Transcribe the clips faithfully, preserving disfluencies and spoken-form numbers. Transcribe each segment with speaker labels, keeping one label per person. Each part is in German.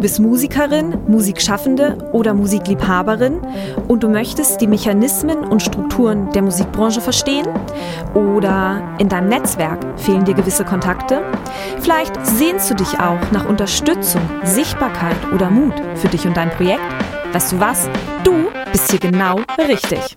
Speaker 1: bist Musikerin, Musikschaffende oder Musikliebhaberin und du möchtest die Mechanismen und Strukturen der Musikbranche verstehen? Oder in deinem Netzwerk fehlen dir gewisse Kontakte? Vielleicht sehnst du dich auch nach Unterstützung, Sichtbarkeit oder Mut für dich und dein Projekt? Weißt du was? Du bist hier genau richtig.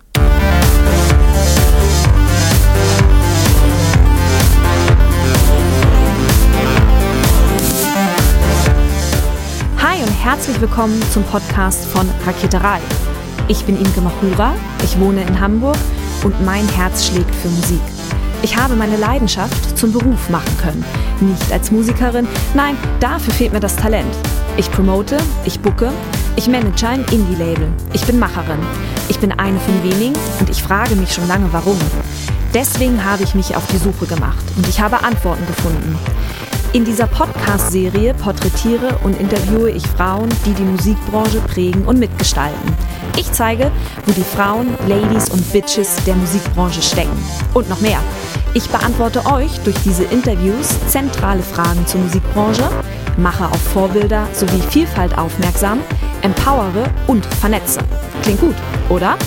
Speaker 1: Hi und herzlich willkommen zum Podcast von Raketerei. Ich bin Imke Machura, ich wohne in Hamburg und mein Herz schlägt für Musik. Ich habe meine Leidenschaft zum Beruf machen können. Nicht als Musikerin, nein, dafür fehlt mir das Talent. Ich promote, ich booke, ich manage ein Indie-Label. Ich bin Macherin. Ich bin eine von wenigen und ich frage mich schon lange, warum. Deswegen habe ich mich auf die Suche gemacht und ich habe Antworten gefunden. In dieser Podcast-Serie porträtiere und interviewe ich Frauen, die die Musikbranche prägen und mitgestalten. Ich zeige, wo die Frauen, Ladies und Bitches der Musikbranche stecken. Und noch mehr. Ich beantworte euch durch diese Interviews zentrale Fragen zur Musikbranche, mache auf Vorbilder sowie Vielfalt aufmerksam, empowere und vernetze. Klingt gut, oder?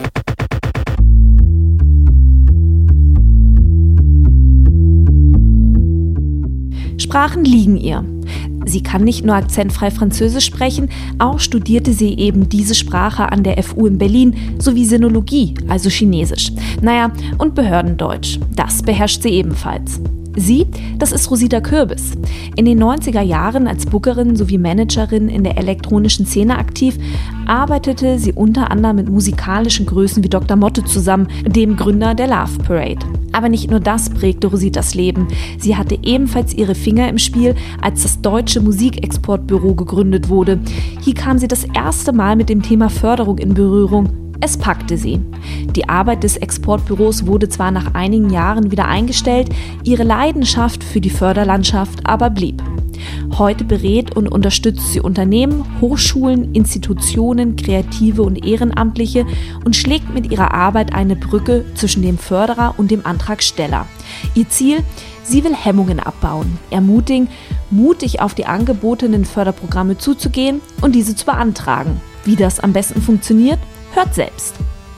Speaker 1: Sprachen liegen ihr. Sie kann nicht nur akzentfrei Französisch sprechen, auch studierte sie eben diese Sprache an der F U in Berlin sowie Sinologie, also Chinesisch. Naja, und Behördendeutsch. Das beherrscht sie ebenfalls. Sie, das ist Rosita Kürbis. In den neunziger Jahren als Bookerin sowie Managerin in der elektronischen Szene aktiv, arbeitete sie unter anderem mit musikalischen Größen wie Doktor Motte zusammen, dem Gründer der Love Parade. Aber nicht nur das prägte Rositas Leben. Sie hatte ebenfalls ihre Finger im Spiel, als das Deutsche Musikexportbüro gegründet wurde. Hier kam sie das erste Mal mit dem Thema Förderung in Berührung. Es packte sie. Die Arbeit des Exportbüros wurde zwar nach einigen Jahren wieder eingestellt, ihre Leidenschaft für die Förderlandschaft aber blieb. Heute berät und unterstützt sie Unternehmen, Hochschulen, Institutionen, Kreative und Ehrenamtliche und schlägt mit ihrer Arbeit eine Brücke zwischen dem Förderer und dem Antragsteller. Ihr Ziel? Sie will Hemmungen abbauen, ermutigen, mutig auf die angebotenen Förderprogramme zuzugehen und diese zu beantragen. Wie das am besten funktioniert? Hört selbst.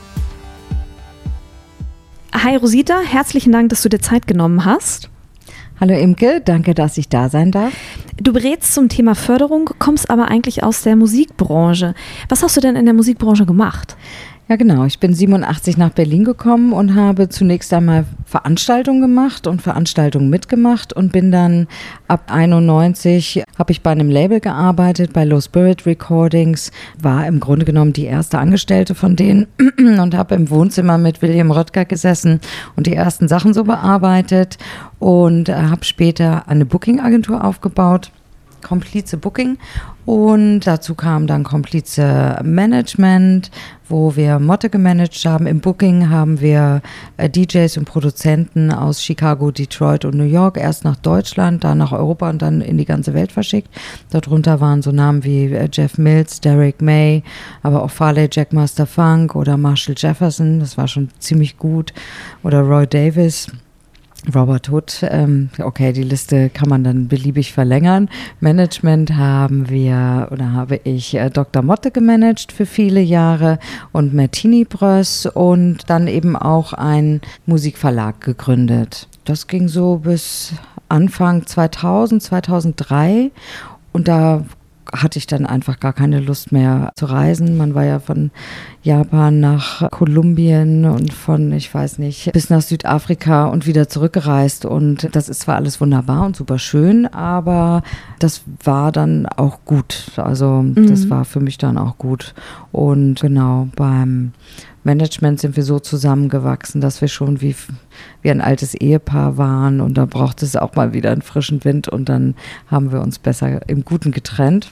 Speaker 1: Hi Rosita, herzlichen Dank, dass du dir Zeit genommen hast.
Speaker 2: Hallo Imke, danke, dass ich da sein darf.
Speaker 1: Du berätst zum Thema Förderung, kommst aber eigentlich aus der Musikbranche. Was hast du denn in der Musikbranche gemacht?
Speaker 2: Ja genau, ich bin siebenundachtzig nach Berlin gekommen und habe zunächst einmal Veranstaltungen gemacht und Veranstaltungen mitgemacht und bin dann ab einundneunzig, habe ich bei einem Label gearbeitet, bei Low Spirit Recordings, war im Grunde genommen die erste Angestellte von denen und habe im Wohnzimmer mit William Röttger gesessen und die ersten Sachen so bearbeitet und äh, habe später eine Booking-Agentur aufgebaut. Komplize Booking und dazu kam dann Komplize Management, wo wir Motte gemanagt haben. Im Booking haben wir äh, D Js und Produzenten aus Chicago, Detroit und New York erst nach Deutschland, dann nach Europa und dann in die ganze Welt verschickt. Darunter waren so Namen wie äh, Jeff Mills, Derek May, aber auch Farley Jackmaster Funk oder Marshall Jefferson, das war schon ziemlich gut, oder Roy Davis. Robert Hood, ähm, okay, die Liste kann man dann beliebig verlängern. Management haben wir oder habe ich äh, Doktor Motte gemanagt für viele Jahre und Martini Bröss und dann eben auch einen Musikverlag gegründet. Das ging so bis Anfang zweitausend, zweitausenddrei und da hatte ich dann einfach gar keine Lust mehr zu reisen. Man war ja von Japan nach Kolumbien und von, ich weiß nicht, bis nach Südafrika und wieder zurückgereist. Und das ist zwar alles wunderbar und super schön, aber das war dann auch gut. Also mhm. das war für mich dann auch gut. Und genau, beim Management sind wir so zusammengewachsen, dass wir schon wie, wie ein altes Ehepaar waren und da brauchte es auch mal wieder einen frischen Wind und dann haben wir uns besser im Guten getrennt.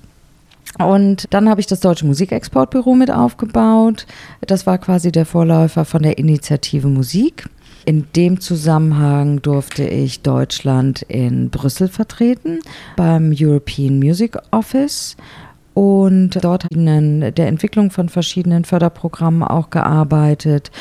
Speaker 2: Und dann habe ich das Deutsche Musikexportbüro mit aufgebaut. Das war quasi der Vorläufer von der Initiative Musik. In dem Zusammenhang durfte ich Deutschland in Brüssel vertreten beim European Music Office. Und dort in der Entwicklung von verschiedenen Förderprogrammen auch gearbeitet.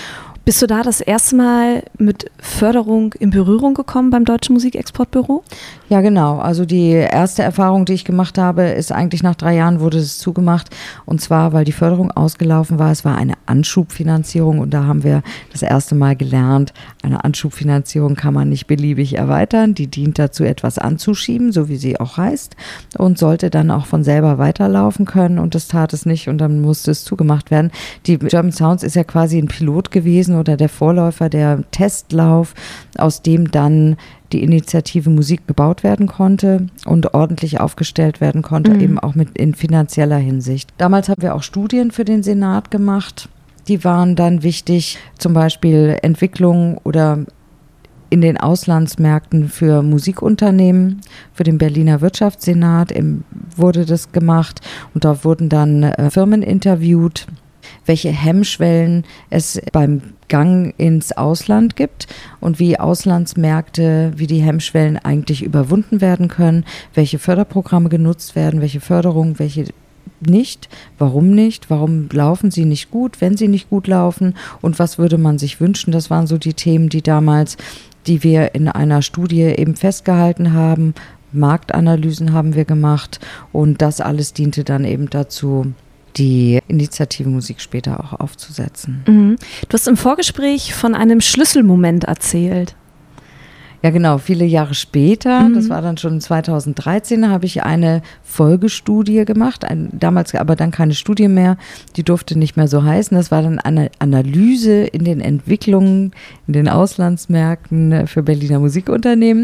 Speaker 1: Bist du da das erste Mal mit Förderung in Berührung gekommen beim Deutschen Musikexportbüro?
Speaker 2: Ja, genau. Also die erste Erfahrung, die ich gemacht habe, ist eigentlich nach drei Jahren wurde es zugemacht. Und zwar, weil die Förderung ausgelaufen war. Es war eine Anschubfinanzierung und da haben wir das erste Mal gelernt, eine Anschubfinanzierung kann man nicht beliebig erweitern. Die dient dazu, etwas anzuschieben, so wie sie auch heißt, und sollte dann auch von selber weiterlaufen können. Und das tat es nicht und dann musste es zugemacht werden. Die German Sounds ist ja quasi ein Pilot gewesen oder der Vorläufer, der Testlauf, aus dem dann die Initiative Musik gebaut werden konnte und ordentlich aufgestellt werden konnte, mhm. eben auch mit in finanzieller Hinsicht. Damals haben wir auch Studien für den Senat gemacht. Die waren dann wichtig, zum Beispiel Entwicklung oder in den Auslandsmärkten für Musikunternehmen, für den Berliner Wirtschaftssenat im, wurde das gemacht und da wurden dann äh, Firmen interviewt, welche Hemmschwellen es beim Gang ins Ausland gibt und wie Auslandsmärkte, wie die Hemmschwellen eigentlich überwunden werden können, welche Förderprogramme genutzt werden, welche Förderungen, welche nicht, warum nicht, warum laufen sie nicht gut, wenn sie nicht gut laufen und was würde man sich wünschen. Das waren so die Themen, die damals, die wir in einer Studie eben festgehalten haben. Marktanalysen haben wir gemacht und das alles diente dann eben dazu, die Initiative Musik später auch aufzusetzen.
Speaker 1: Mhm. Du hast im Vorgespräch von einem Schlüsselmoment erzählt.
Speaker 2: Ja genau, viele Jahre später, mhm. das war dann schon zweitausenddreizehn, habe ich eine Folgestudie gemacht, ein, damals aber dann keine Studie mehr, die durfte nicht mehr so heißen, das war dann eine Analyse in den Entwicklungen, in den Auslandsmärkten für Berliner Musikunternehmen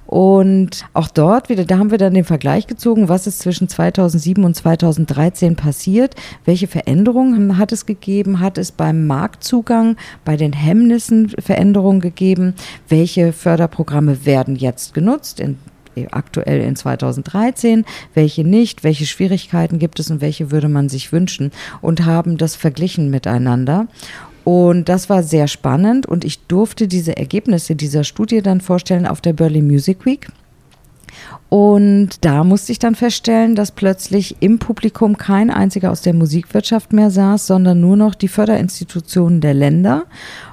Speaker 2: und auch dort wieder, da haben wir dann den Vergleich gezogen, was ist zwischen zweitausendsieben und zweitausenddreizehn passiert, welche Veränderungen hat es gegeben, hat es beim Marktzugang, bei den Hemmnissen Veränderungen gegeben, welche Förderprogramme Programme werden jetzt genutzt, in, aktuell in zweitausenddreizehn, welche nicht, welche Schwierigkeiten gibt es und welche würde man sich wünschen und haben das verglichen miteinander. Und das war sehr spannend und ich durfte diese Ergebnisse dieser Studie dann vorstellen auf der Berlin Music Week. Und da musste ich dann feststellen, dass plötzlich im Publikum kein einziger aus der Musikwirtschaft mehr saß, sondern nur noch die Förderinstitutionen der Länder.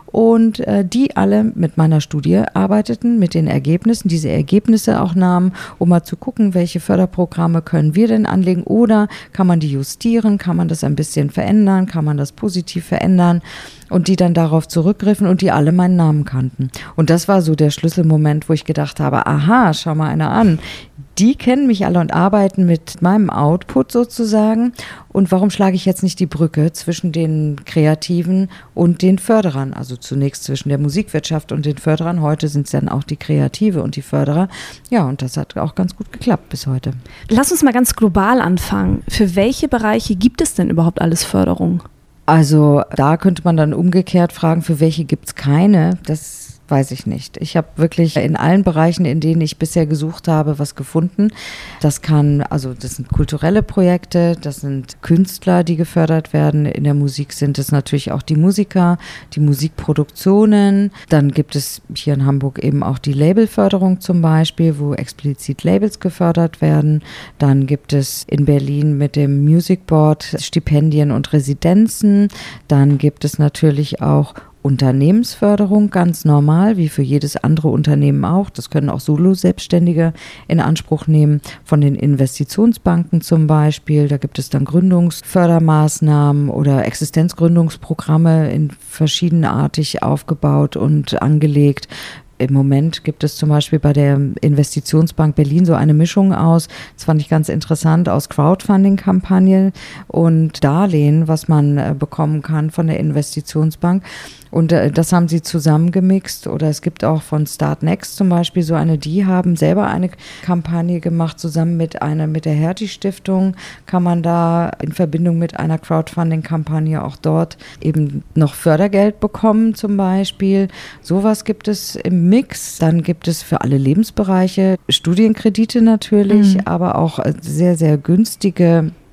Speaker 2: Und äh, die alle mit meiner Studie arbeiteten, mit den Ergebnissen, diese Ergebnisse auch nahmen, um mal zu gucken, welche Förderprogramme können wir denn anlegen oder kann man die justieren, kann man das ein bisschen verändern, kann man das positiv verändern und die dann darauf zurückgriffen und die alle meinen Namen kannten. Und das war so der Schlüsselmoment, wo ich gedacht habe, aha, schau mal einer an, die kennen mich alle und arbeiten mit meinem Output sozusagen. Und warum schlage ich jetzt nicht die Brücke zwischen den Kreativen und den Förderern? Also zunächst zwischen der Musikwirtschaft und den Förderern. Heute sind es dann auch die Kreative und die Förderer. Ja, und das hat auch ganz gut geklappt bis heute.
Speaker 1: Lass uns mal ganz global anfangen. Für welche Bereiche gibt es denn überhaupt alles Förderung?
Speaker 2: Also da könnte man dann umgekehrt fragen, für welche gibt es keine? Das weiß ich nicht. Ich habe wirklich in allen Bereichen, in denen ich bisher gesucht habe, was gefunden. Das kann, also das sind kulturelle Projekte, das sind Künstler, die gefördert werden. In der Musik sind es natürlich auch die Musiker, die Musikproduktionen. Dann gibt es hier in Hamburg eben auch die Labelförderung zum Beispiel, wo explizit Labels gefördert werden. Dann gibt es in Berlin mit dem Music Board Stipendien und Residenzen. Dann gibt es natürlich auch Unternehmensförderung, ganz normal, wie für jedes andere Unternehmen auch. Das können auch Solo-Selbstständige in Anspruch nehmen, von den Investitionsbanken zum Beispiel. Da gibt es dann Gründungsfördermaßnahmen oder Existenzgründungsprogramme in verschiedenartig aufgebaut und angelegt. Im Moment gibt es zum Beispiel bei der Investitionsbank Berlin so eine Mischung aus, das fand ich ganz interessant, aus Crowdfunding-Kampagne und Darlehen, was man äh, bekommen kann von der Investitionsbank. Und äh, das haben sie zusammengemixt. Oder es gibt auch von Start Next zum Beispiel so eine, die haben selber eine Kampagne gemacht, zusammen mit einer, mit der Hertie-Stiftung kann man da in Verbindung mit einer Crowdfunding-Kampagne auch dort eben noch Fördergeld bekommen zum Beispiel. Sowas gibt es im Mix. Dann gibt es für alle Lebensbereiche Studienkredite natürlich, mhm. aber auch sehr, sehr günstige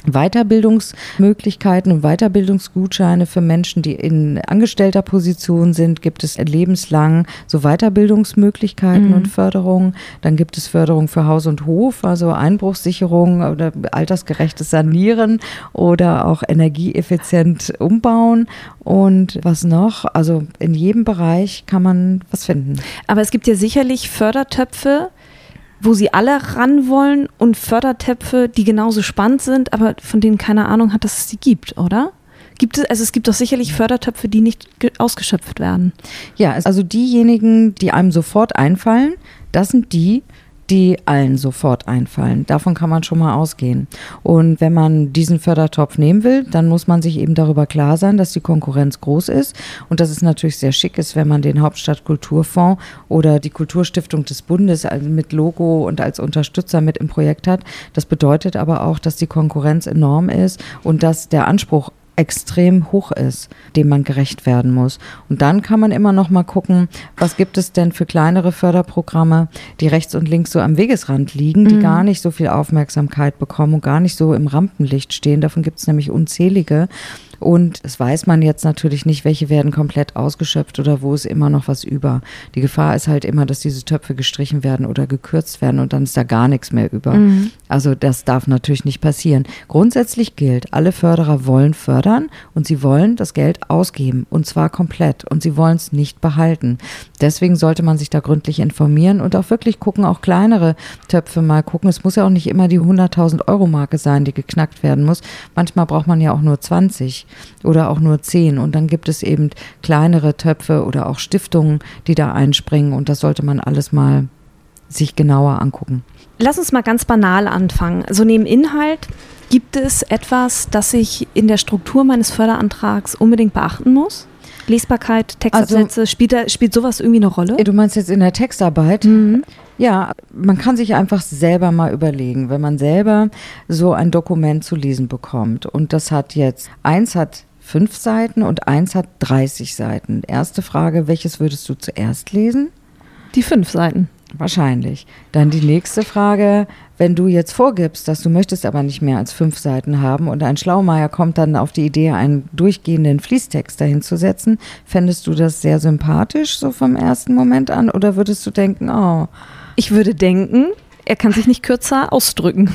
Speaker 2: Weiterbildungsmöglichkeiten und Weiterbildungsgutscheine für Menschen, die in angestellter Position sind, gibt es lebenslang so Weiterbildungsmöglichkeiten mhm. und Förderung. Dann gibt es Förderung für Haus und Hof, also Einbruchssicherung oder altersgerechtes Sanieren oder auch energieeffizient umbauen. Und was noch? Also in jedem Bereich kann man was finden.
Speaker 1: Aber es gibt ja sicherlich Fördertöpfe, wo sie alle ran wollen und Fördertöpfe, die genauso spannend sind, aber von denen keine Ahnung hat, dass es die gibt, oder? Gibt es, also es gibt doch sicherlich Fördertöpfe, die nicht ge- ausgeschöpft werden.
Speaker 2: Ja, also diejenigen, die einem sofort einfallen, das sind die, die allen sofort einfallen. Davon kann man schon mal ausgehen. Und wenn man diesen Fördertopf nehmen will, dann muss man sich eben darüber klar sein, dass die Konkurrenz groß ist und dass es natürlich sehr schick ist, wenn man den Hauptstadtkulturfonds oder die Kulturstiftung des Bundes mit Logo und als Unterstützer mit im Projekt hat. Das bedeutet aber auch, dass die Konkurrenz enorm ist und dass der Anspruch extrem hoch ist, dem man gerecht werden muss. Und dann kann man immer noch mal gucken, was gibt es denn für kleinere Förderprogramme, die rechts und links so am Wegesrand liegen, die mhm. gar nicht so viel Aufmerksamkeit bekommen und gar nicht so im Rampenlicht stehen. Davon gibt es nämlich unzählige. Und das weiß man jetzt natürlich nicht, welche werden komplett ausgeschöpft oder wo ist immer noch was über. Die Gefahr ist halt immer, dass diese Töpfe gestrichen werden oder gekürzt werden und dann ist da gar nichts mehr über. Mhm. Also das darf natürlich nicht passieren. Grundsätzlich gilt, alle Förderer wollen fördern und sie wollen das Geld ausgeben und zwar komplett und sie wollen es nicht behalten. Deswegen sollte man sich da gründlich informieren und auch wirklich gucken, auch kleinere Töpfe mal gucken. Es muss ja auch nicht immer die hunderttausend Euro Marke sein, die geknackt werden muss. Manchmal braucht man ja auch nur zwanzig oder auch nur zehn und dann gibt es eben kleinere Töpfe oder auch Stiftungen, die da einspringen und das sollte man alles mal sich genauer angucken.
Speaker 1: Lass uns mal ganz banal anfangen. Also neben Inhalt, gibt es etwas, das ich in der Struktur meines Förderantrags unbedingt beachten muss? Lesbarkeit, Textabsätze, also, spielt, da, spielt sowas irgendwie eine Rolle?
Speaker 2: Du meinst jetzt in der Textarbeit? Mhm. Ja, man kann sich einfach selber mal überlegen, wenn man selber so ein Dokument zu lesen bekommt und das hat jetzt, eins hat fünf Seiten und eins hat dreißig Seiten. Erste Frage, welches würdest du zuerst lesen?
Speaker 1: Die fünf Seiten.
Speaker 2: Wahrscheinlich. Dann die nächste Frage, wenn du jetzt vorgibst, dass du möchtest aber nicht mehr als fünf Seiten haben und ein Schlaumeier kommt dann auf die Idee, einen durchgehenden Fließtext dahin zu setzen, fändest du das sehr sympathisch so vom ersten Moment an oder würdest du denken, oh.
Speaker 1: Ich würde denken, er kann sich nicht kürzer ausdrücken.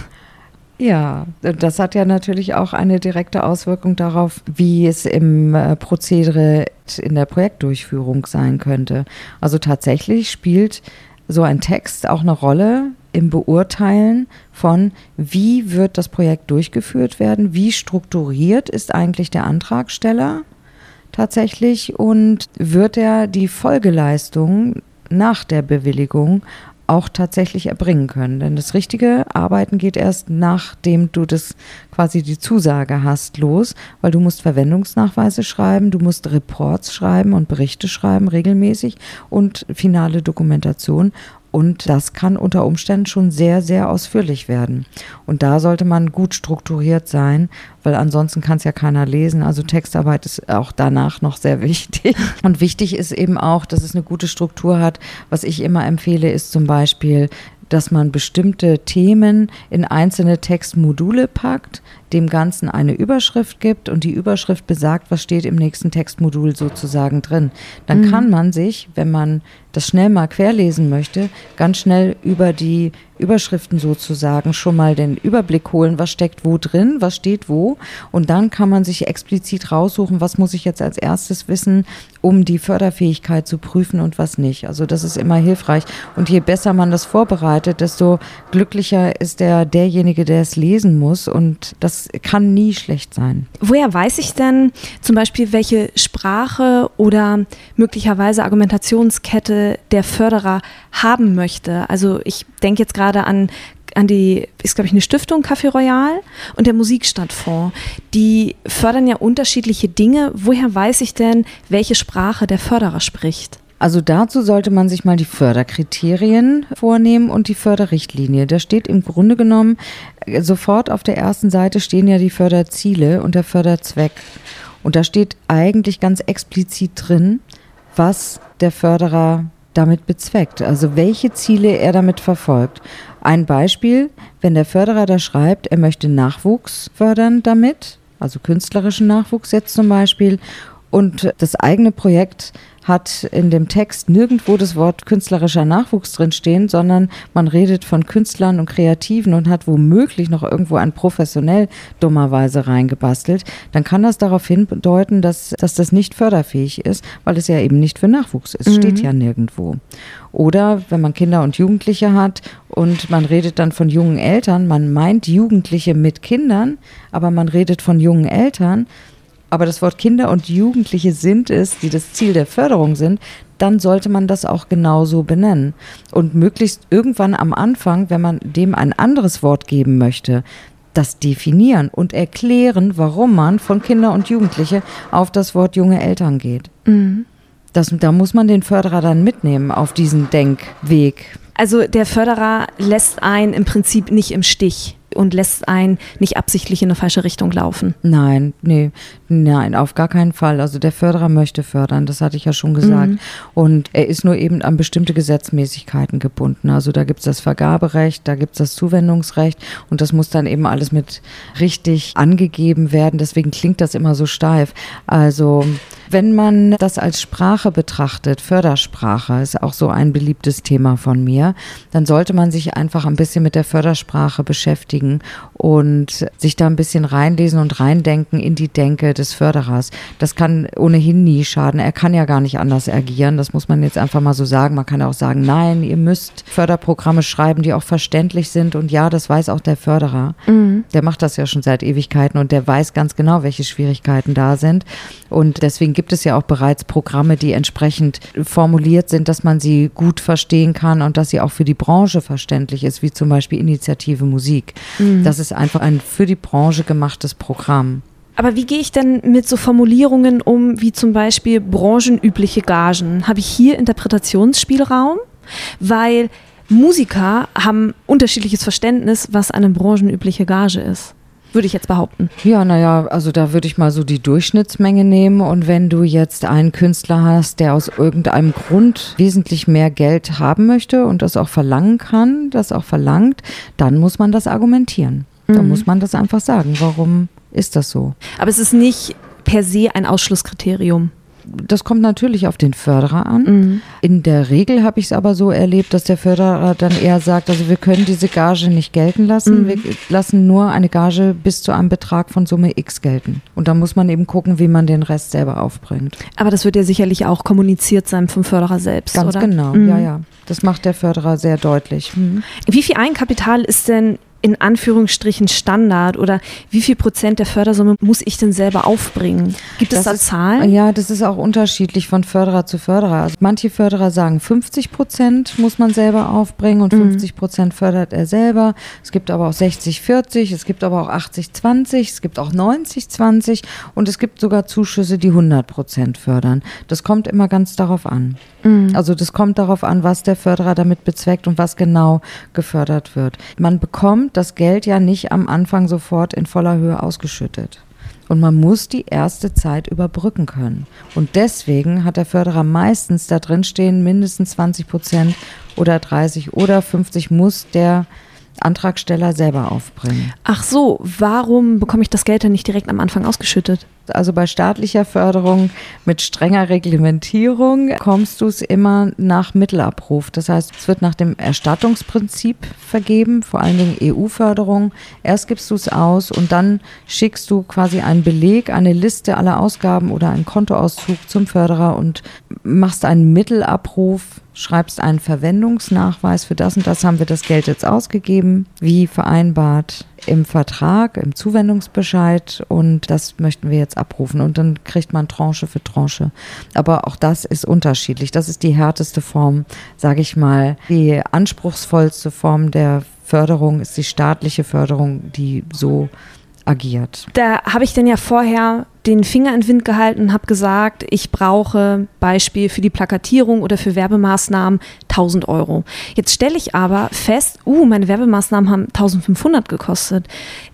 Speaker 2: Ja, das hat ja natürlich auch eine direkte Auswirkung darauf, wie es im Prozedere in der Projektdurchführung sein könnte. Also tatsächlich spielt so ein Text auch eine Rolle im Beurteilen von, wie wird das Projekt durchgeführt werden, wie strukturiert ist eigentlich der Antragsteller tatsächlich und wird er die Folgeleistung nach der Bewilligung auch tatsächlich erbringen können. Denn das richtige Arbeiten geht erst, nachdem du das quasi die Zusage hast, los, weil du musst Verwendungsnachweise schreiben, du musst Reports schreiben und Berichte schreiben regelmäßig und finale Dokumentation. Und das kann unter Umständen schon sehr, sehr ausführlich werden. Und da sollte man gut strukturiert sein, weil ansonsten kann es ja keiner lesen. Also Textarbeit ist auch danach noch sehr wichtig. Und wichtig ist eben auch, dass es eine gute Struktur hat. Was ich immer empfehle, ist zum Beispiel, dass man bestimmte Themen in einzelne Textmodule packt, dem Ganzen eine Überschrift gibt und die Überschrift besagt, was steht im nächsten Textmodul sozusagen drin. Dann mhm. kann man sich, wenn man das schnell mal querlesen möchte, ganz schnell über die Überschriften sozusagen schon mal den Überblick holen, was steckt wo drin, was steht wo und dann kann man sich explizit raussuchen, was muss ich jetzt als erstes wissen, um die Förderfähigkeit zu prüfen und was nicht. Also das ist immer hilfreich und je besser man das vorbereitet, desto glücklicher ist der derjenige, der es lesen muss und das kann nie schlecht sein.
Speaker 1: Woher weiß ich denn zum Beispiel, welche Sprache oder möglicherweise Argumentationskette der Förderer haben möchte? Also ich denke jetzt gerade an an die, ist glaube ich eine Stiftung, Café Royal und der Musikstadtfonds. Die fördern ja unterschiedliche Dinge. Woher weiß ich denn, welche Sprache der Förderer spricht?
Speaker 2: Also dazu sollte man sich mal die Förderkriterien vornehmen und die Förderrichtlinie. Da steht im Grunde genommen, sofort auf der ersten Seite stehen ja die Förderziele und der Förderzweck. Und da steht eigentlich ganz explizit drin, was der Förderer damit bezweckt, also welche Ziele er damit verfolgt. Ein Beispiel, wenn der Förderer da schreibt, er möchte Nachwuchs fördern damit, also künstlerischen Nachwuchs jetzt zum Beispiel, und das eigene Projekt hat in dem Text nirgendwo das Wort künstlerischer Nachwuchs drinstehen, sondern man redet von Künstlern und Kreativen und hat womöglich noch irgendwo ein professionell dummerweise reingebastelt, dann kann das darauf hindeuten, dass, dass das nicht förderfähig ist, weil es ja eben nicht für Nachwuchs ist, mhm. steht ja nirgendwo. Oder wenn man Kinder und Jugendliche hat und man redet dann von jungen Eltern, man meint Jugendliche mit Kindern, aber man redet von jungen Eltern, aber das Wort Kinder und Jugendliche sind es, die das Ziel der Förderung sind, dann sollte man das auch genauso benennen. Und möglichst irgendwann am Anfang, wenn man dem ein anderes Wort geben möchte, das definieren und erklären, warum man von Kinder und Jugendliche auf das Wort junge Eltern geht. Mhm. Das, da muss man den Förderer dann mitnehmen auf diesen Denkweg.
Speaker 1: Also der Förderer lässt einen im Prinzip nicht im Stich und lässt einen nicht absichtlich in eine falsche Richtung laufen.
Speaker 2: Nein, nee, nein, auf gar keinen Fall. Also der Förderer möchte fördern, das hatte ich ja schon gesagt. Mhm. Und er ist nur eben an bestimmte Gesetzmäßigkeiten gebunden. Also da gibt es das Vergaberecht, da gibt es das Zuwendungsrecht und das muss dann eben alles mit richtig angegeben werden. Deswegen klingt das immer so steif. Also wenn man das als Sprache betrachtet, Fördersprache ist auch so ein beliebtes Thema von mir, dann sollte man sich einfach ein bisschen mit der Fördersprache beschäftigen und sich da ein bisschen reinlesen und reindenken in die Denke des Förderers. Das kann ohnehin nie schaden. Er kann ja gar nicht anders agieren. Das muss man jetzt einfach mal so sagen. Man kann ja auch sagen, nein, ihr müsst Förderprogramme schreiben, die auch verständlich sind. Und ja, das weiß auch der Förderer. Mhm. Der macht das ja schon seit Ewigkeiten und der weiß ganz genau, welche Schwierigkeiten da sind. Und deswegen gibt es ja auch bereits Programme, die entsprechend formuliert sind, dass man sie gut verstehen kann und dass sie auch für die Branche verständlich ist, wie zum Beispiel Initiative Musik. Mhm. Das ist einfach ein für die Branche gemachtes Programm.
Speaker 1: Aber wie gehe ich denn mit so Formulierungen um, wie zum Beispiel branchenübliche Gagen? Habe ich hier Interpretationsspielraum? Weil Musiker haben unterschiedliches Verständnis, was eine branchenübliche Gage ist. Würde ich jetzt behaupten.
Speaker 2: Ja, naja, also da würde ich mal so die Durchschnittsmenge nehmen und wenn du jetzt einen Künstler hast, der aus irgendeinem Grund wesentlich mehr Geld haben möchte und das auch verlangen kann, das auch verlangt, dann muss man das argumentieren. Mhm. Dann muss man das einfach sagen. Warum ist das so?
Speaker 1: Aber es ist nicht per se ein Ausschlusskriterium.
Speaker 2: Das kommt natürlich auf den Förderer an. Mhm. In der Regel habe ich es aber so erlebt, dass der Förderer dann eher sagt, also wir können diese Gage nicht gelten lassen, mhm. wir lassen nur eine Gage bis zu einem Betrag von Summe X gelten. Und da muss man eben gucken, wie man den Rest selber aufbringt.
Speaker 1: Aber das wird ja sicherlich auch kommuniziert sein vom Förderer selbst,
Speaker 2: Ganz
Speaker 1: oder?
Speaker 2: genau, mhm. ja, ja. Das macht der Förderer sehr deutlich. Mhm.
Speaker 1: Wie viel Eigenkapital ist denn in Anführungsstrichen Standard oder wie viel Prozent der Fördersumme muss ich denn selber aufbringen? Gibt es das da ist, Zahlen?
Speaker 2: Ja, das ist auch unterschiedlich von Förderer zu Förderer. Also manche Förderer sagen, fünfzig Prozent muss man selber aufbringen und fünfzig Prozent fördert er selber. Es gibt aber auch sechzig vierzig, es gibt aber auch achtzig zwanzig, es gibt auch neunzig zwanzig und es gibt sogar Zuschüsse, die hundert Prozent fördern. Das kommt immer ganz darauf an. Mhm. Also das kommt darauf an, was der Förderer damit bezweckt und was genau gefördert wird. Man bekommt das Geld ja nicht am Anfang sofort in voller Höhe ausgeschüttet. Und man muss die erste Zeit überbrücken können. Und deswegen hat der Förderer meistens da drin stehen, mindestens zwanzig Prozent oder dreißig oder fünfzig muss der Antragsteller selber aufbringen.
Speaker 1: Ach so, warum bekomme ich das Geld denn nicht direkt am Anfang ausgeschüttet?
Speaker 2: Also bei staatlicher Förderung mit strenger Reglementierung kommst du es immer nach Mittelabruf. Das heißt, es wird nach dem Erstattungsprinzip vergeben, vor allen Dingen E U-Förderung. Erst gibst du es aus und dann schickst du quasi einen Beleg, eine Liste aller Ausgaben oder einen Kontoauszug zum Förderer und machst einen Mittelabruf, schreibst einen Verwendungsnachweis, für das und das haben wir das Geld jetzt ausgegeben, wie vereinbart im Vertrag, im Zuwendungsbescheid und das möchten wir jetzt abrufen und dann kriegt man Tranche für Tranche. Aber auch das ist unterschiedlich. Das ist die härteste Form, sage ich mal. Die anspruchsvollste Form der Förderung ist die staatliche Förderung, die so agiert.
Speaker 1: Da habe ich dann ja vorher den Finger in den Wind gehalten und habe gesagt, ich brauche Beispiel für die Plakatierung oder für Werbemaßnahmen tausend Euro. Jetzt stelle ich aber fest, uh, meine Werbemaßnahmen haben eintausendfünfhundert gekostet.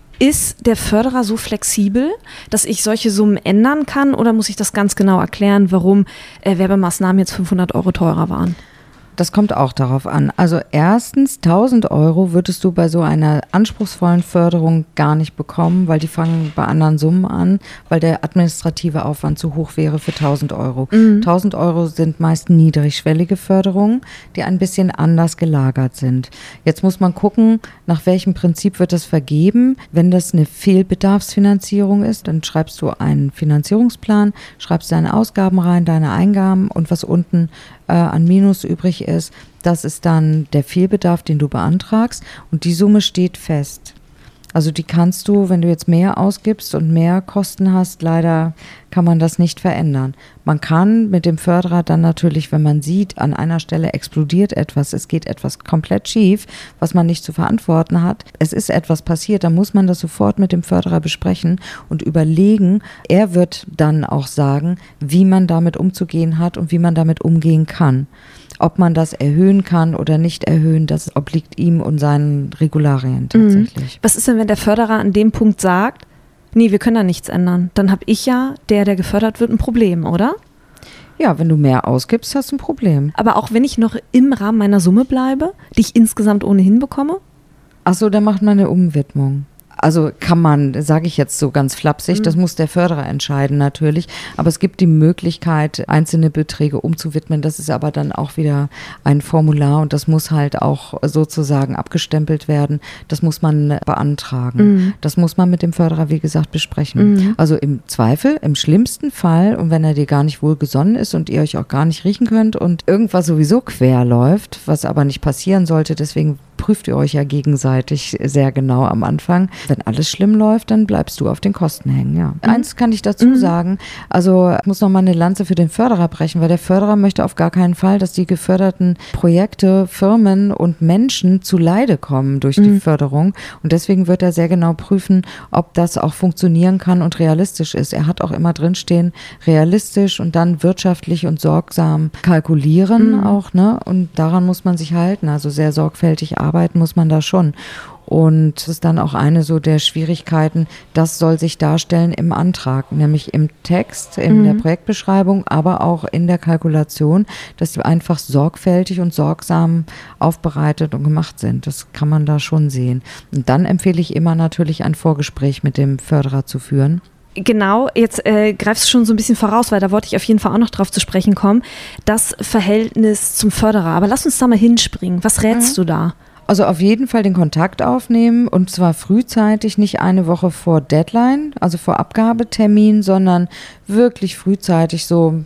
Speaker 1: Ist der Förderer so flexibel, dass ich solche Summen ändern kann oder muss ich das ganz genau erklären, warum äh, Werbemaßnahmen jetzt fünfhundert Euro teurer waren?
Speaker 2: Das kommt auch darauf an. Also erstens, tausend Euro würdest du bei so einer anspruchsvollen Förderung gar nicht bekommen, weil die fangen bei anderen Summen an, weil der administrative Aufwand zu hoch wäre für tausend Euro. Mhm. tausend Euro sind meist niedrigschwellige Förderungen, die ein bisschen anders gelagert sind. Jetzt muss man gucken, nach welchem Prinzip wird das vergeben. Wenn das eine Fehlbedarfsfinanzierung ist, dann schreibst du einen Finanzierungsplan, schreibst deine Ausgaben rein, deine Eingaben und was unten äh, an Minus übrig ist, das ist dann der Fehlbedarf, den du beantragst und die Summe steht fest. Also die kannst du, wenn du jetzt mehr ausgibst und mehr Kosten hast, leider kann man das nicht verändern. Man kann mit dem Förderer dann natürlich, wenn man sieht, an einer Stelle explodiert etwas, es geht etwas komplett schief, was man nicht zu verantworten hat, es ist etwas passiert, dann muss man das sofort mit dem Förderer besprechen und überlegen. Er wird dann auch sagen, wie man damit umzugehen hat und wie man damit umgehen kann. Ob man das erhöhen kann oder nicht erhöhen, das obliegt ihm und seinen Regularien tatsächlich.
Speaker 1: Was ist denn, wenn der Förderer an dem Punkt sagt, nee, wir können da nichts ändern? Dann habe ich ja, der, der gefördert wird, ein Problem, oder?
Speaker 2: Ja, wenn du mehr ausgibst, hast du ein Problem.
Speaker 1: Aber auch wenn ich noch im Rahmen meiner Summe bleibe, die ich insgesamt ohnehin bekomme?
Speaker 2: Ach so, dann macht man eine Umwidmung. Also kann man, sage ich jetzt so ganz flapsig, mhm. das muss der Förderer entscheiden natürlich, aber es gibt die Möglichkeit, einzelne Beträge umzuwidmen, das ist aber dann auch wieder ein Formular und das muss halt auch sozusagen abgestempelt werden, das muss man beantragen. Mhm. Das muss man mit dem Förderer, wie gesagt, besprechen. Mhm. Also im Zweifel, im schlimmsten Fall und wenn er dir gar nicht wohlgesonnen ist und ihr euch auch gar nicht riechen könnt und irgendwas sowieso quer läuft, was aber nicht passieren sollte, deswegen prüft ihr euch ja gegenseitig sehr genau am Anfang. Wenn alles schlimm läuft, dann bleibst du auf den Kosten hängen, ja. Mhm. Eins kann ich dazu mhm. sagen, also ich muss noch mal eine Lanze für den Förderer brechen, weil der Förderer möchte auf gar keinen Fall, dass die geförderten Projekte, Firmen und Menschen zu Leide kommen durch die mhm. Förderung und deswegen wird er sehr genau prüfen, ob das auch funktionieren kann und realistisch ist. Er hat auch immer drinstehen, realistisch und dann wirtschaftlich und sorgsam kalkulieren mhm. auch, ne? Und daran muss man sich halten, also sehr sorgfältig arbeiten. Arbeiten muss man da schon. Und das ist dann auch eine so der Schwierigkeiten, das soll sich darstellen im Antrag, nämlich im Text, in mhm. der Projektbeschreibung, aber auch in der Kalkulation, dass die einfach sorgfältig und sorgsam aufbereitet und gemacht sind. Das kann man da schon sehen. Und dann empfehle ich immer natürlich ein Vorgespräch mit dem Förderer zu führen.
Speaker 1: Genau, jetzt äh, greifst du schon so ein bisschen voraus, weil da wollte ich auf jeden Fall auch noch drauf zu sprechen kommen. Das Verhältnis zum Förderer. Aber lass uns da mal hinspringen. Was rätst mhm. du da?
Speaker 2: Also auf jeden Fall den Kontakt aufnehmen und zwar frühzeitig, nicht eine Woche vor Deadline, also vor Abgabetermin, sondern wirklich frühzeitig so,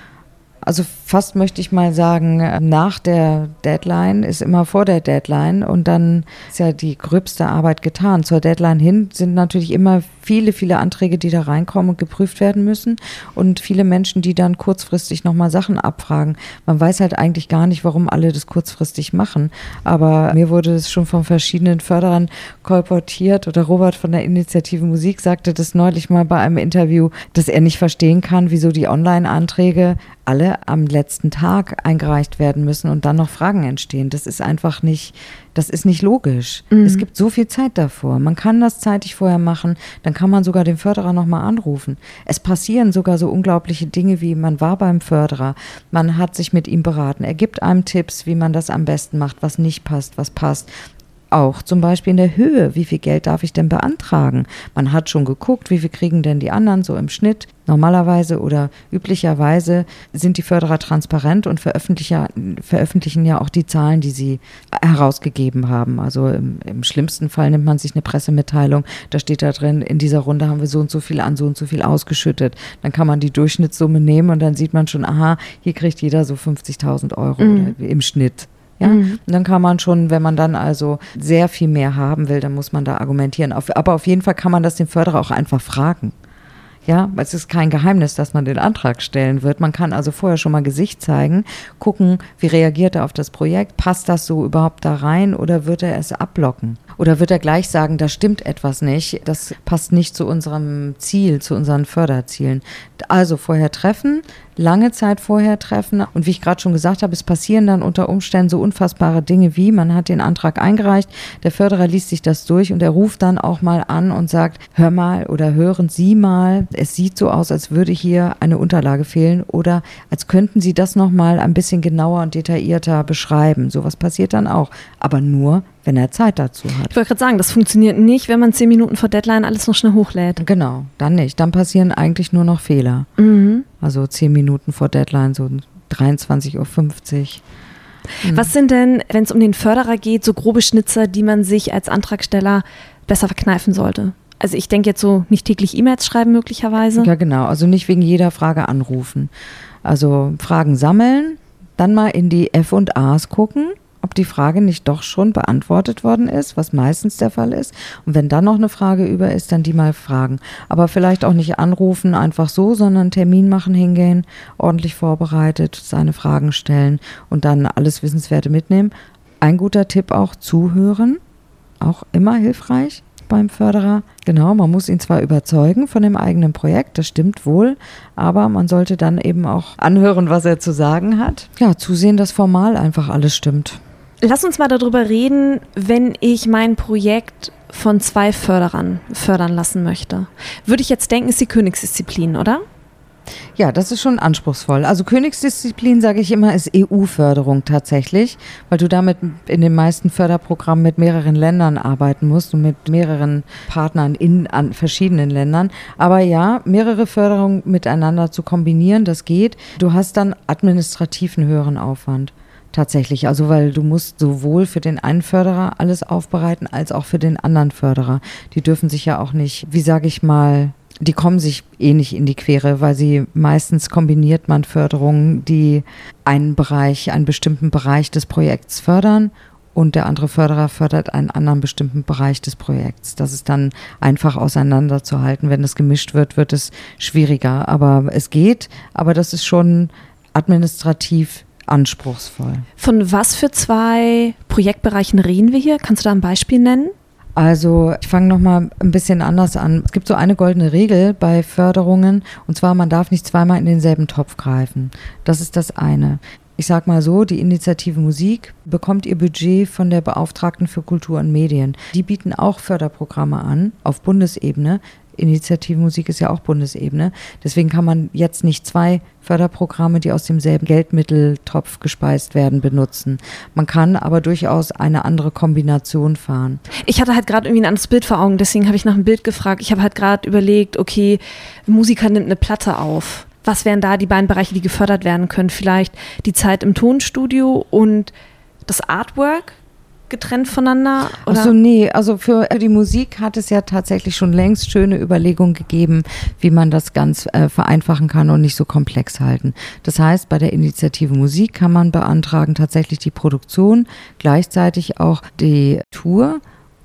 Speaker 2: also fast möchte ich mal sagen, nach der Deadline ist immer vor der Deadline und dann ist ja die gröbste Arbeit getan. Zur Deadline hin sind natürlich immer viele, viele Anträge, die da reinkommen und geprüft werden müssen und viele Menschen, die dann kurzfristig nochmal Sachen abfragen. Man weiß halt eigentlich gar nicht, warum alle das kurzfristig machen, aber mir wurde das schon von verschiedenen Förderern kolportiert oder Robert von der Initiative Musik sagte das neulich mal bei einem Interview, dass er nicht verstehen kann, wieso die Online-Anträge alle am letzten Tag eingereicht werden müssen und dann noch Fragen entstehen. Das ist einfach nicht, das ist nicht logisch. Mhm. Es gibt so viel Zeit davor. Man kann das zeitig vorher machen, dann kann man sogar den Förderer nochmal anrufen. Es passieren sogar so unglaubliche Dinge wie, man war beim Förderer, man hat sich mit ihm beraten, er gibt einem Tipps, wie man das am besten macht, was nicht passt, was passt. Auch zum Beispiel in der Höhe, wie viel Geld darf ich denn beantragen? Man hat schon geguckt, wie viel kriegen denn die anderen so im Schnitt. Normalerweise oder üblicherweise sind die Förderer transparent und veröffentlichen, veröffentlichen ja auch die Zahlen, die sie herausgegeben haben. Also im, im schlimmsten Fall nimmt man sich eine Pressemitteilung, da steht da drin, in dieser Runde haben wir so und so viel an, so und so viel ausgeschüttet. Dann kann man die Durchschnittssumme nehmen und dann sieht man schon, aha, hier kriegt jeder so fünfzigtausend Euro mhm. oder im Schnitt. Ja, mhm. und dann kann man schon, wenn man dann also sehr viel mehr haben will, dann muss man da argumentieren. Auf, aber auf jeden Fall kann man das dem Förderer auch einfach fragen. Ja, es ist kein Geheimnis, dass man den Antrag stellen wird. Man kann also vorher schon mal Gesicht zeigen, gucken, wie reagiert er auf das Projekt, passt das so überhaupt da rein oder wird er es abblocken? Oder wird er gleich sagen, da stimmt etwas nicht, das passt nicht zu unserem Ziel, zu unseren Förderzielen. Also vorher treffen, lange Zeit vorher treffen und wie ich gerade schon gesagt habe, es passieren dann unter Umständen so unfassbare Dinge wie, man hat den Antrag eingereicht, der Förderer liest sich das durch und er ruft dann auch mal an und sagt, hör mal oder hören Sie mal, es sieht so aus, als würde hier eine Unterlage fehlen oder als könnten Sie das nochmal ein bisschen genauer und detaillierter beschreiben. Sowas passiert dann auch, aber nur, wenn er Zeit dazu hat.
Speaker 1: Ich wollte gerade sagen, das funktioniert nicht, wenn man zehn Minuten vor Deadline alles noch schnell hochlädt.
Speaker 2: Genau, dann nicht. Dann passieren eigentlich nur noch Fehler. Mhm. Also zehn Minuten vor Deadline, so dreiundzwanzig Uhr fünfzig.
Speaker 1: Mhm. Was sind denn, wenn es um den Förderer geht, so grobe Schnitzer, die man sich als Antragsteller besser verkneifen sollte? Also ich denke jetzt so, nicht täglich E-Mails schreiben möglicherweise.
Speaker 2: Ja genau, also nicht wegen jeder Frage anrufen. Also Fragen sammeln, dann mal in die F und A's gucken, ob die Frage nicht doch schon beantwortet worden ist, was meistens der Fall ist. Und wenn dann noch eine Frage über ist, dann die mal fragen. Aber vielleicht auch nicht anrufen, einfach so, sondern einen Termin machen, hingehen, ordentlich vorbereitet, seine Fragen stellen und dann alles Wissenswerte mitnehmen. Ein guter Tipp auch, zuhören, auch immer hilfreich beim Förderer. Genau, man muss ihn zwar überzeugen von dem eigenen Projekt, das stimmt wohl, aber man sollte dann eben auch anhören, was er zu sagen hat. Ja, zusehen, dass formal einfach alles stimmt.
Speaker 1: Lass uns mal darüber reden, wenn ich mein Projekt von zwei Förderern fördern lassen möchte. Würde ich jetzt denken, ist die Königsdisziplin, oder?
Speaker 2: Ja, das ist schon anspruchsvoll. Also Königsdisziplin, sage ich immer, ist E U-Förderung tatsächlich, weil du damit in den meisten Förderprogrammen mit mehreren Ländern arbeiten musst und mit mehreren Partnern in an verschiedenen Ländern. Aber ja, mehrere Förderungen miteinander zu kombinieren, das geht. Du hast dann administrativ einen höheren Aufwand. Tatsächlich, also weil du musst sowohl für den einen Förderer alles aufbereiten, als auch für den anderen Förderer. Die dürfen sich ja auch nicht, wie sage ich mal, die kommen sich eh nicht in die Quere, weil sie meistens kombiniert man Förderungen, die einen Bereich, einen bestimmten Bereich des Projekts fördern und der andere Förderer fördert einen anderen bestimmten Bereich des Projekts. Das ist dann einfach auseinanderzuhalten. Wenn es gemischt wird, wird es schwieriger. Aber es geht, aber das ist schon administrativ anspruchsvoll.
Speaker 1: Von was für zwei Projektbereichen reden wir hier? Kannst du da ein Beispiel nennen?
Speaker 2: Also ich fange nochmal ein bisschen anders an. Es gibt so eine goldene Regel bei Förderungen und zwar, man darf nicht zweimal in denselben Topf greifen. Das ist das eine. Ich sag mal so, die Initiative Musik bekommt ihr Budget von der Beauftragten für Kultur und Medien. Die bieten auch Förderprogramme an auf Bundesebene. Initiative Musik ist ja auch Bundesebene. Deswegen kann man jetzt nicht zwei Förderprogramme, die aus demselben Geldmitteltopf gespeist werden, benutzen. Man kann aber durchaus eine andere Kombination fahren.
Speaker 1: Ich hatte halt gerade irgendwie ein anderes Bild vor Augen, deswegen habe ich nach einem Bild gefragt. Ich habe halt gerade überlegt, okay, Musiker nimmt eine Platte auf. Was wären da die beiden Bereiche, die gefördert werden können? Vielleicht die Zeit im Tonstudio und das Artwork? Getrennt voneinander? Oder?
Speaker 2: Ach so, nee, also für die Musik hat es ja tatsächlich schon längst schöne Überlegungen gegeben, wie man das ganz äh, vereinfachen kann und nicht so komplex halten. Das heißt, bei der Initiative Musik kann man beantragen tatsächlich die Produktion, gleichzeitig auch die Tour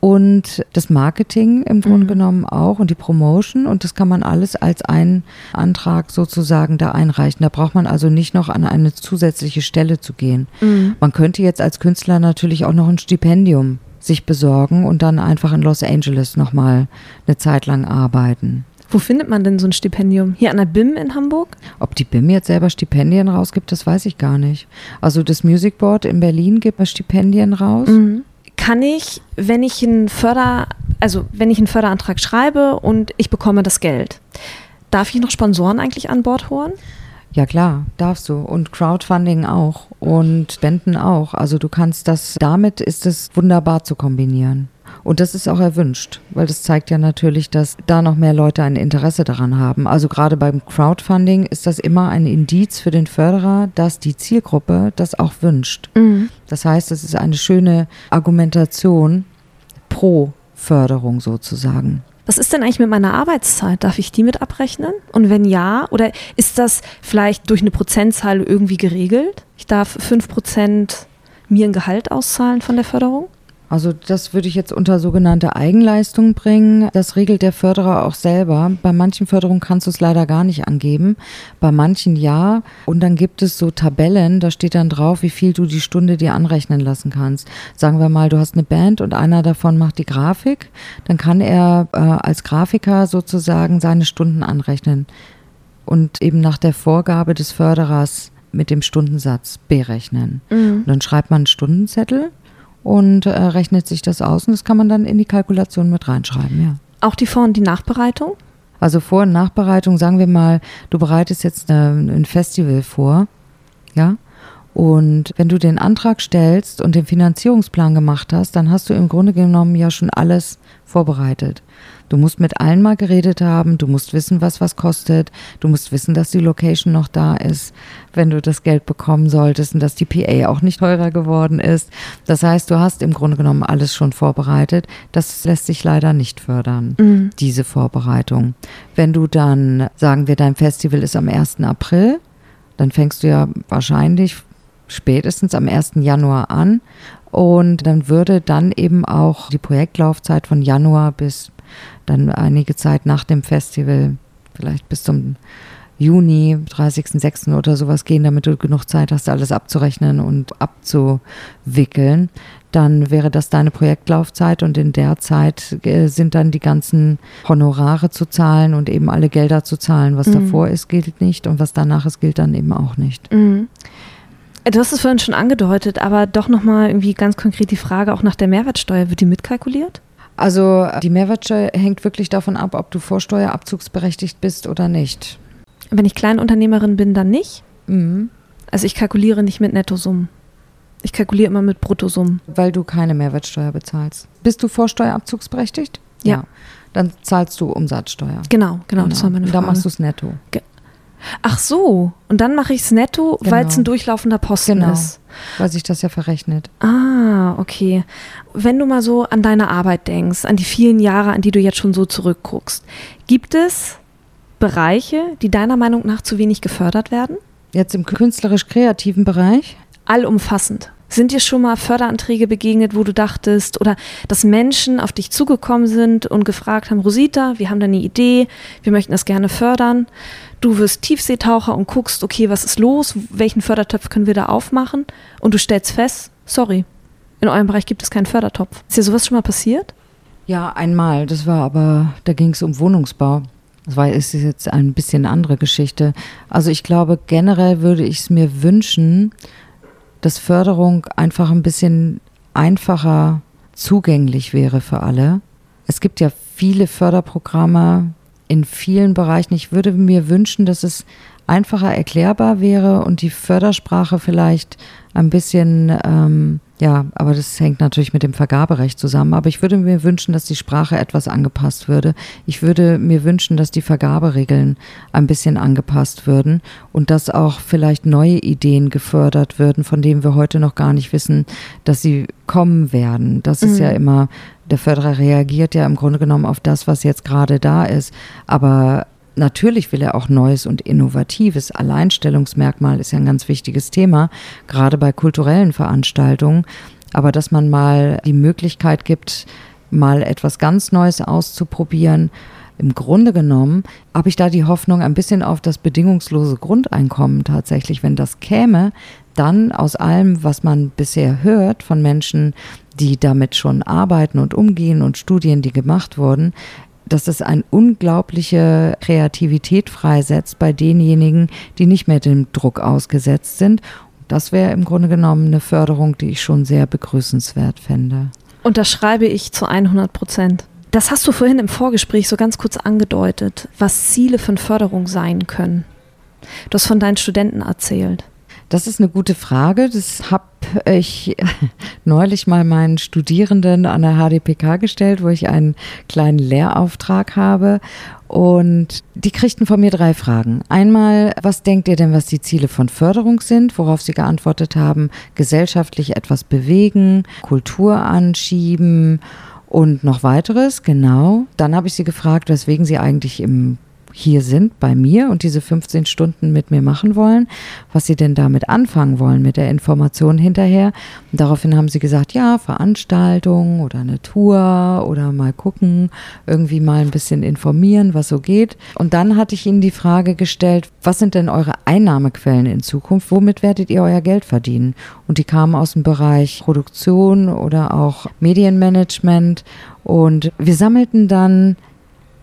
Speaker 2: und das Marketing im Grunde mhm. genommen auch und die Promotion, und das kann man alles als einen Antrag sozusagen da einreichen. Da braucht man also nicht noch an eine zusätzliche Stelle zu gehen. Mhm. Man könnte jetzt als Künstler natürlich auch noch ein Stipendium sich besorgen und dann einfach in Los Angeles nochmal eine Zeit lang arbeiten.
Speaker 1: Wo findet man denn so ein Stipendium? Hier an der B I M in Hamburg?
Speaker 2: Ob die B I M jetzt selber Stipendien rausgibt, das weiß ich gar nicht. Also das Music Board in Berlin gibt Stipendien raus.
Speaker 1: Mhm. Kann ich, wenn ich einen Förder, also wenn ich einen Förderantrag schreibe und ich bekomme das Geld, darf ich noch Sponsoren eigentlich an Bord holen?
Speaker 2: Ja klar, darfst du. Und Crowdfunding auch und Spenden auch. Also du kannst das, damit ist es wunderbar zu kombinieren. Und das ist auch erwünscht, weil das zeigt ja natürlich, dass da noch mehr Leute ein Interesse daran haben. Also gerade beim Crowdfunding ist das immer ein Indiz für den Förderer, dass die Zielgruppe das auch wünscht. Mhm. Das heißt, es ist eine schöne Argumentation pro Förderung sozusagen.
Speaker 1: Was ist denn eigentlich mit meiner Arbeitszeit? Darf ich die mit abrechnen? Und wenn ja, oder ist das vielleicht durch eine Prozentzahl irgendwie geregelt? Ich darf fünf Prozent mir ein Gehalt auszahlen von der Förderung?
Speaker 2: Also das würde ich jetzt unter sogenannte Eigenleistung bringen. Das regelt der Förderer auch selber. Bei manchen Förderungen kannst du es leider gar nicht angeben, bei manchen ja. Und dann gibt es so Tabellen, da steht dann drauf, wie viel du die Stunde dir anrechnen lassen kannst. Sagen wir mal, du hast eine Band und einer davon macht die Grafik, dann kann er äh, als Grafiker sozusagen seine Stunden anrechnen und eben nach der Vorgabe des Förderers mit dem Stundensatz berechnen. Mhm. Und dann schreibt man einen Stundenzettel und äh, rechnet sich das aus und das kann man dann in die Kalkulation mit reinschreiben, ja.
Speaker 1: Auch die Vor- und die Nachbereitung?
Speaker 2: Also Vor- und Nachbereitung, sagen wir mal, du bereitest jetzt eine, ein Festival vor, ja, und wenn du den Antrag stellst und den Finanzierungsplan gemacht hast, dann hast du im Grunde genommen ja schon alles vorbereitet. Du musst mit allen mal geredet haben, du musst wissen, was was kostet, du musst wissen, dass die Location noch da ist, wenn du das Geld bekommen solltest und dass die P A auch nicht teurer geworden ist. Das heißt, du hast im Grunde genommen alles schon vorbereitet. Das lässt sich leider nicht fördern, mhm. diese Vorbereitung. Wenn du dann, sagen wir, dein Festival ist am ersten April, dann fängst du ja wahrscheinlich spätestens am ersten Januar an und dann würde dann eben auch die Projektlaufzeit von Januar bis dann einige Zeit nach dem Festival, vielleicht bis zum Juni, dreißigsten sechsten oder sowas gehen, damit du genug Zeit hast, alles abzurechnen und abzuwickeln. Dann wäre das deine Projektlaufzeit und in der Zeit äh, sind dann die ganzen Honorare zu zahlen und eben alle Gelder zu zahlen. Was mhm. davor ist, gilt nicht und was danach ist, gilt dann eben auch nicht.
Speaker 1: Mhm. Du hast es vorhin schon angedeutet, aber doch nochmal irgendwie ganz konkret die Frage auch nach der Mehrwertsteuer. Wird die mitkalkuliert?
Speaker 2: Also die Mehrwertsteuer hängt wirklich davon ab, ob du vorsteuerabzugsberechtigt bist oder nicht.
Speaker 1: Wenn ich Kleinunternehmerin bin, dann nicht?
Speaker 2: Mhm.
Speaker 1: Also ich kalkuliere nicht mit Nettosummen. Ich kalkuliere immer mit Bruttosummen.
Speaker 2: Weil du keine Mehrwertsteuer bezahlst. Bist du vorsteuerabzugsberechtigt?
Speaker 1: Ja.
Speaker 2: ja. Dann zahlst du Umsatzsteuer.
Speaker 1: Genau, genau, genau. Das war meine Frage.
Speaker 2: Und dann machst du es netto.
Speaker 1: Ge- Ach so, und dann mache ich es netto, genau. weil es ein durchlaufender Posten
Speaker 2: genau.
Speaker 1: ist.
Speaker 2: Weil sich das ja verrechnet.
Speaker 1: Ah, okay. Wenn du mal so an deine Arbeit denkst, an die vielen Jahre, an die du jetzt schon so zurückguckst, gibt es Bereiche, die deiner Meinung nach zu wenig gefördert werden?
Speaker 2: Jetzt im künstlerisch-kreativen Bereich?
Speaker 1: Allumfassend. Sind dir schon mal Förderanträge begegnet, wo du dachtest, oder dass Menschen auf dich zugekommen sind und gefragt haben, Rosita, wir haben da eine Idee, wir möchten das gerne fördern. Du wirst Tiefseetaucher und guckst, okay, was ist los, welchen Fördertopf können wir da aufmachen? Und du stellst fest, sorry, in eurem Bereich gibt es keinen Fördertopf. Ist dir sowas schon mal passiert?
Speaker 2: Ja, einmal. Das war aber, da ging es um Wohnungsbau. Das war, ist jetzt ein bisschen eine andere Geschichte. Also ich glaube, generell würde ich es mir wünschen, dass Förderung einfach ein bisschen einfacher zugänglich wäre für alle. Es gibt ja viele Förderprogramme in vielen Bereichen. Ich würde mir wünschen, dass es einfacher erklärbar wäre und die Fördersprache vielleicht ein bisschen, ähm, ja, aber das hängt natürlich mit dem Vergaberecht zusammen. Aber ich würde mir wünschen, dass die Sprache etwas angepasst würde. Ich würde mir wünschen, dass die Vergaberegeln ein bisschen angepasst würden und dass auch vielleicht neue Ideen gefördert würden, von denen wir heute noch gar nicht wissen, dass sie kommen werden. Das ist mhm. ja immer, der Förderer reagiert ja im Grunde genommen auf das, was jetzt gerade da ist. Aber natürlich will er auch Neues und Innovatives. Alleinstellungsmerkmal ist ja ein ganz wichtiges Thema, gerade bei kulturellen Veranstaltungen. Aber dass man mal die Möglichkeit gibt, mal etwas ganz Neues auszuprobieren. Im Grunde genommen habe ich da die Hoffnung ein bisschen auf das bedingungslose Grundeinkommen tatsächlich. Wenn das käme, dann aus allem, was man bisher hört von Menschen, die damit schon arbeiten und umgehen und Studien, die gemacht wurden, dass es eine unglaubliche Kreativität freisetzt bei denjenigen, die nicht mehr dem Druck ausgesetzt sind. Das wäre im Grunde genommen eine Förderung, die ich schon sehr begrüßenswert fände.
Speaker 1: Unterschreibe ich zu hundert Prozent. Das hast du vorhin im Vorgespräch so ganz kurz angedeutet, was Ziele von Förderung sein können. Du hast von deinen Studenten erzählt.
Speaker 2: Das ist eine gute Frage. Das habe ich neulich mal meinen Studierenden an der H D P K gestellt, wo ich einen kleinen Lehrauftrag habe. Und die kriegten von mir drei Fragen. Einmal, was denkt ihr denn, was die Ziele von Förderung sind? Worauf sie geantwortet haben, gesellschaftlich etwas bewegen, Kultur anschieben und noch weiteres. Genau. Dann habe ich sie gefragt, weswegen sie eigentlich im hier sind bei mir und diese fünfzehn Stunden mit mir machen wollen, was sie denn damit anfangen wollen mit der Information hinterher. Und daraufhin haben sie gesagt, ja, Veranstaltung oder eine Tour oder mal gucken, irgendwie mal ein bisschen informieren, was so geht. Und dann hatte ich ihnen die Frage gestellt, was sind denn eure Einnahmequellen in Zukunft? Womit werdet ihr euer Geld verdienen? Und die kamen aus dem Bereich Produktion oder auch Medienmanagement. Und wir sammelten dann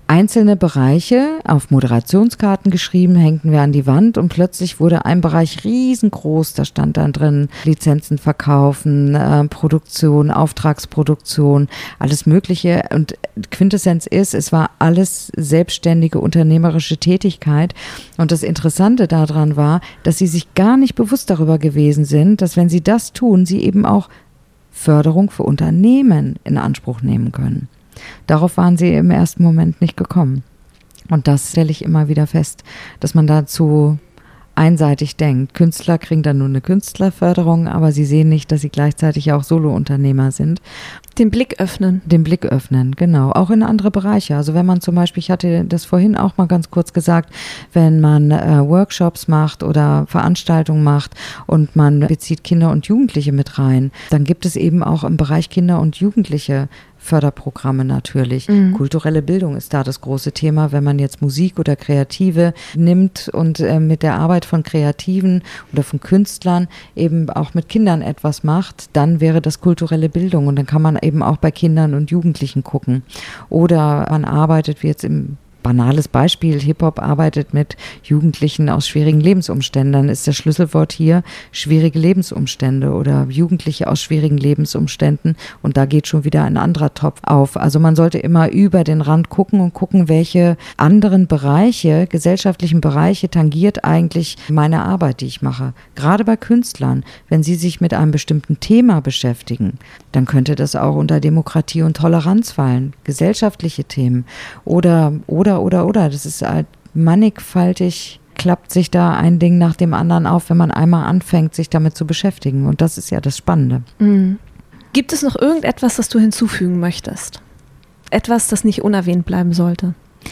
Speaker 2: einzelne Bereiche auf Moderationskarten geschrieben, hängten wir an die Wand und plötzlich wurde ein Bereich riesengroß. Da stand dann drin Lizenzen verkaufen, äh, Produktion, Auftragsproduktion, alles Mögliche. Und Quintessenz ist, es war alles selbstständige unternehmerische Tätigkeit. Und das Interessante daran war, dass sie sich gar nicht bewusst darüber gewesen sind, dass wenn sie das tun, sie eben auch Förderung für Unternehmen in Anspruch nehmen können. Darauf waren sie im ersten Moment nicht gekommen. Und das stelle ich immer wieder fest, dass man dazu einseitig denkt. Künstler kriegen dann nur eine Künstlerförderung, aber sie sehen nicht, dass sie gleichzeitig auch Solounternehmer sind.
Speaker 1: Den Blick öffnen.
Speaker 2: Den Blick öffnen, genau. Auch in andere Bereiche. Also wenn man zum Beispiel, ich hatte das vorhin auch mal ganz kurz gesagt, wenn man äh, Workshops macht oder Veranstaltungen macht und man bezieht Kinder und Jugendliche mit rein, dann gibt es eben auch im Bereich Kinder und Jugendliche Förderprogramme natürlich. Mhm. Kulturelle Bildung ist da das große Thema. Wenn man jetzt Musik oder Kreative nimmt und äh, mit der Arbeit von Kreativen oder von Künstlern eben auch mit Kindern etwas macht, dann wäre das kulturelle Bildung und dann kann man eben auch bei Kindern und Jugendlichen gucken. Oder man arbeitet, wie jetzt im banales Beispiel, Hip-Hop arbeitet mit Jugendlichen aus schwierigen Lebensumständen. Dann ist das Schlüsselwort hier schwierige Lebensumstände oder Jugendliche aus schwierigen Lebensumständen und da geht schon wieder ein anderer Topf auf. Also man sollte immer über den Rand gucken und gucken, welche anderen Bereiche, gesellschaftlichen Bereiche tangiert eigentlich meine Arbeit, die ich mache. Gerade bei Künstlern, wenn sie sich mit einem bestimmten Thema beschäftigen, dann könnte das auch unter Demokratie und Toleranz fallen, gesellschaftliche Themen oder oder Oder, oder, das ist halt mannigfaltig, klappt sich da ein Ding nach dem anderen auf, wenn man einmal anfängt, sich damit zu beschäftigen. Und das ist ja das Spannende.
Speaker 1: Mhm. Gibt es noch irgendetwas, das du hinzufügen möchtest? Etwas, das nicht unerwähnt bleiben sollte?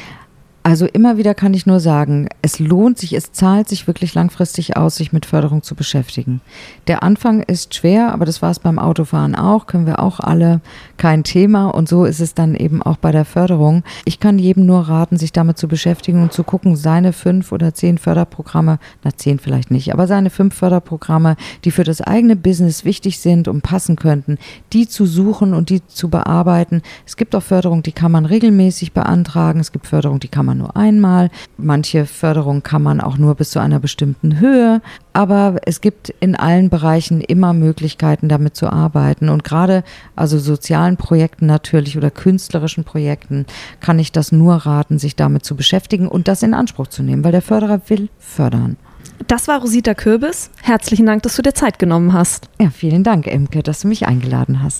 Speaker 2: Also immer wieder kann ich nur sagen, es lohnt sich, es zahlt sich wirklich langfristig aus, sich mit Förderung zu beschäftigen. Der Anfang ist schwer, aber das war es beim Autofahren auch, können wir auch alle, kein Thema und so ist es dann eben auch bei der Förderung. Ich kann jedem nur raten, sich damit zu beschäftigen und zu gucken, seine fünf oder zehn Förderprogramme, na zehn vielleicht nicht, aber seine fünf Förderprogramme, die für das eigene Business wichtig sind und passen könnten, die zu suchen und die zu bearbeiten. Es gibt auch Förderung, die kann man regelmäßig beantragen, es gibt Förderung, die kann man nur einmal. Manche Förderung kann man auch nur bis zu einer bestimmten Höhe. Aber es gibt in allen Bereichen immer Möglichkeiten, damit zu arbeiten. Und gerade also sozialen Projekten natürlich oder künstlerischen Projekten kann ich das nur raten, sich damit zu beschäftigen und das in Anspruch zu nehmen, weil der Förderer will fördern.
Speaker 1: Das war Rosita Kürbis. Herzlichen Dank, dass du dir Zeit genommen hast.
Speaker 2: Ja, vielen Dank, Imke, dass du mich eingeladen hast.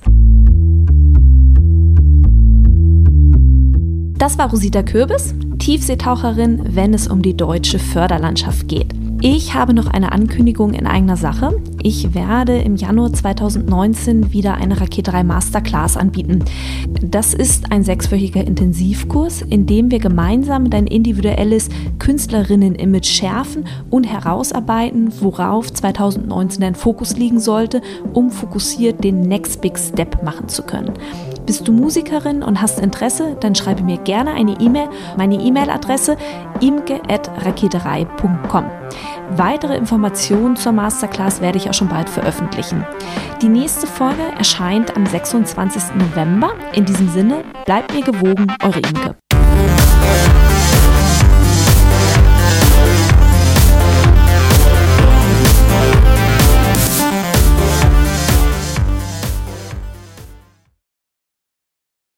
Speaker 1: Das war Rosita Kürbis, Tiefseetaucherin, wenn es um die deutsche Förderlandschaft geht. Ich habe noch eine Ankündigung in eigener Sache. Ich werde im Januar zweitausendneunzehn wieder eine Rakete drei Masterclass anbieten. Das ist ein sechswöchiger Intensivkurs, in dem wir gemeinsam dein individuelles Künstlerinnen-Image schärfen und herausarbeiten, worauf zweitausendneunzehn dein Fokus liegen sollte, um fokussiert den Next Big Step machen zu können. Bist du Musikerin und hast Interesse, dann schreibe mir gerne eine E-Mail. Meine E-Mail-Adresse imke at raketerei punkt com. Weitere Informationen zur Masterclass werde ich auch schon bald veröffentlichen. Die nächste Folge erscheint am sechsundzwanzigsten November. In diesem Sinne, bleibt mir gewogen, eure Imke.